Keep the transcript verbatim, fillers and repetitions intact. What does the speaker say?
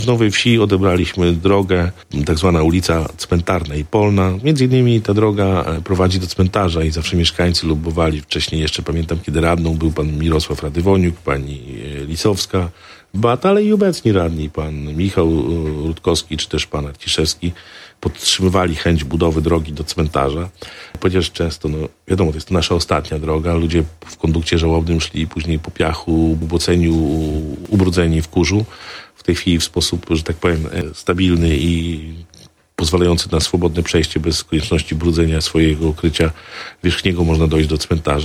Z Nowej Wsi odebraliśmy drogę, tak zwana ulica Cmentarna i Polna. Między innymi ta droga prowadzi do cmentarza i zawsze mieszkańcy lubowali. Wcześniej jeszcze pamiętam, kiedy radną był pan Mirosław Radywoniuk, pani Lisowska, Bat, ale i obecni radni, pan Michał Rutkowski czy też pan Arciszewski, podtrzymywali chęć budowy drogi do cmentarza. Chociaż często, no wiadomo, to jest to nasza ostatnia droga. Ludzie w kondukcie żałobnym szli później po piachu, uboceniu, ubrudzeni w kurzu. W tej chwili w sposób, że tak powiem, stabilny i pozwalający na swobodne przejście bez konieczności brudzenia swojego ukrycia wierzchniego można dojść do cmentarza.